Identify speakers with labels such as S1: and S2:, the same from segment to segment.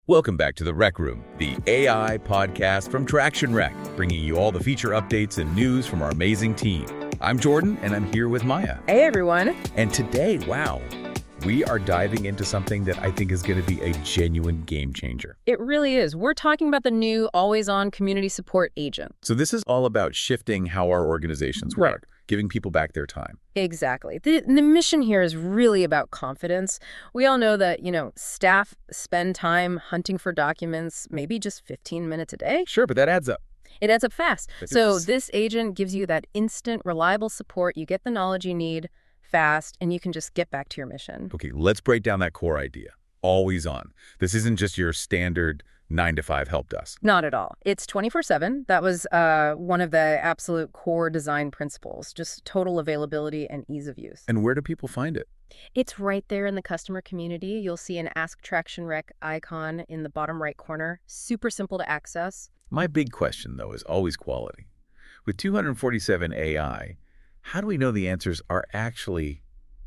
S1: Welcome back to The Rec Room, the AI podcast from Traction Rec, bringing you all the feature updates and news from our amazing team. I'm Jordan, and I'm here with Maya.
S2: Hey, everyone.
S1: And today, wow, we are diving into something that I think is going to be a genuine game changer.
S2: It really is. We're talking about the new always-on community support agent.
S1: So this is all about shifting how our organizations work, giving people back their time.
S2: Exactly. The mission here is really about confidence. We all know that, staff spend time hunting for documents, maybe just 15 minutes a day.
S1: Sure, but that adds up.
S2: It adds up fast. So this agent gives you that instant, reliable support. You get the knowledge you need fast, and you can just get back to your mission.
S1: Okay, let's break down that core idea. Always on. This isn't just your standard 9-to-5 help desk.
S2: Not at all. It's 24/7. That was one of the absolute core design principles, just total availability and ease of use.
S1: And where do people find it?
S2: It's right there in the customer community. You'll see an Ask Traction Rec icon in the bottom right corner. Super simple to access.
S1: My big question, though, is always quality. With 247 AI, how do we know the answers are actually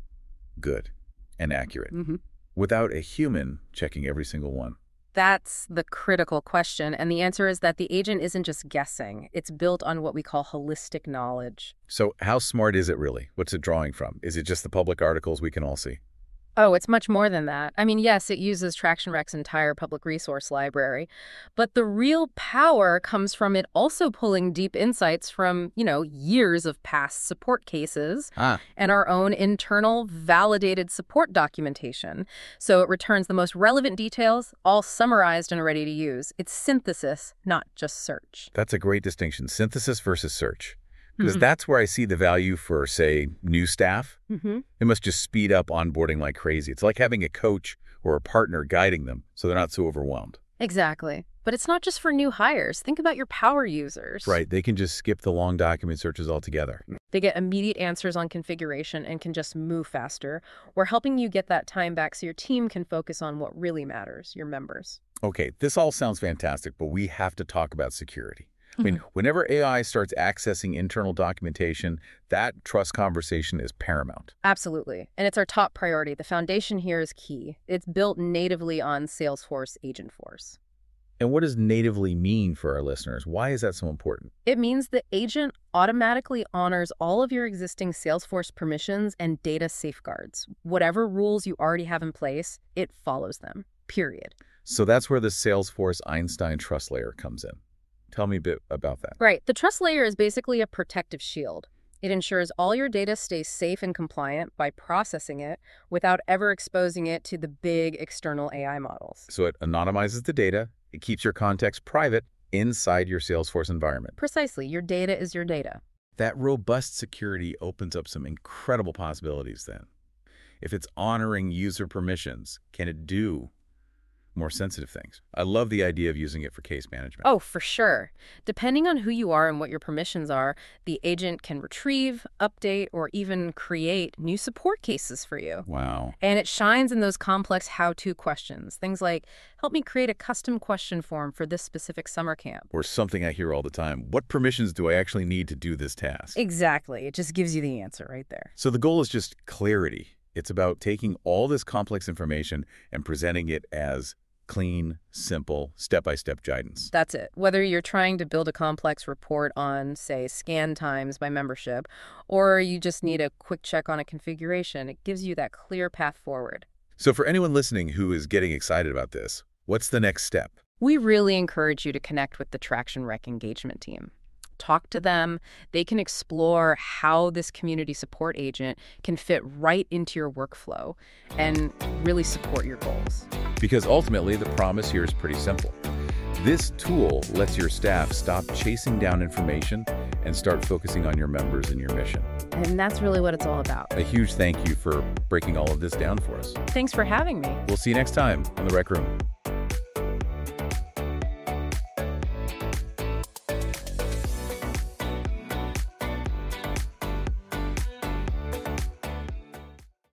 S1: good and accurate without a human checking every single one?
S2: That's the critical question, and the answer is that the agent isn't just guessing. It's built on what we call holistic knowledge.
S1: So how smart is it really? What's it drawing from? Is it just the public articles we can all see?
S2: Oh, it's much more than that. I mean, yes, it uses Traction Rec's entire public resource library, but the real power comes from it also pulling deep insights from, years of past support cases and our own internal validated support documentation. So it returns the most relevant details, all summarized and ready to use. It's synthesis, not just search.
S1: That's a great distinction, synthesis versus search. Because that's where I see the value for, say, new staff. It must just speed up onboarding like crazy. It's like having a coach or a partner guiding them so they're not so overwhelmed.
S2: Exactly. But it's not just for new hires. Think about your power users.
S1: Right. They can just skip the long document searches altogether.
S2: They get immediate answers on configuration and can just move faster. We're helping you get that time back so your team can focus on what really matters, your members.
S1: Okay, this all sounds fantastic, but we have to talk about security. I mean, whenever AI starts accessing internal documentation, that trust conversation is paramount.
S2: Absolutely. And it's our top priority. The foundation here is key. It's built natively on Salesforce Agentforce.
S1: And what does natively mean for our listeners? Why is that so important?
S2: It means the agent automatically honors all of your existing Salesforce permissions and data safeguards. Whatever rules you already have in place, it follows them, period.
S1: So that's where the Salesforce Einstein trust layer comes in. Tell me a bit about that.
S2: Right. The trust layer is basically a protective shield. It ensures all your data stays safe and compliant by processing it without ever exposing it to the big external AI models.
S1: So it anonymizes the data. It keeps your context private inside your Salesforce environment.
S2: Precisely. Your data is your data.
S1: That robust security opens up some incredible possibilities then. If it's honoring user permissions, can it do more sensitive things? I love the idea of using it for case management.
S2: Oh, for sure. Depending on who you are and what your permissions are, the agent can retrieve, update, or even create new support cases for you.
S1: Wow.
S2: And it shines in those complex how-to questions. Things like, help me create a custom question form for this specific summer camp.
S1: Or something I hear all the time. What permissions do I actually need to do this task?
S2: Exactly. It just gives you the answer right there.
S1: So the goal is just clarity. It's about taking all this complex information and presenting it as clean, simple, step-by-step guidance.
S2: That's it. Whether you're trying to build a complex report on, say, scan times by membership, or you just need a quick check on a configuration, it gives you that clear path forward.
S1: So for anyone listening who is getting excited about this, what's the next step?
S2: We really encourage you to connect with the Traction Rec engagement team. Talk to them. They can explore how this community support agent can fit right into your workflow and really support your goals.
S1: Because ultimately, the promise here is pretty simple. This tool lets your staff stop chasing down information and start focusing on your members and your mission.
S2: And that's really what it's all about.
S1: A huge thank you for breaking all of this down for us.
S2: Thanks for having me.
S1: We'll see you next time on The Rec Room.